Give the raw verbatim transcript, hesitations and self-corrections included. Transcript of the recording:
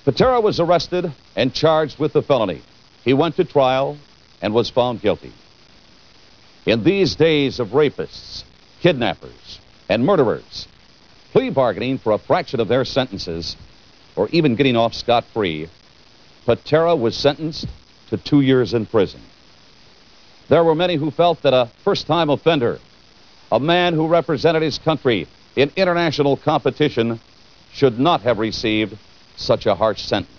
Patera was arrested and charged with the felony. He went to trial and was found guilty. In these days of rapists, kidnappers, and murderers, plea bargaining for a fraction of their sentences, or even getting off scot-free, Patera was sentenced to two years in prison. There were many who felt that a first-time offender, a man who represented his country in international competition, should not have received such a harsh sentence.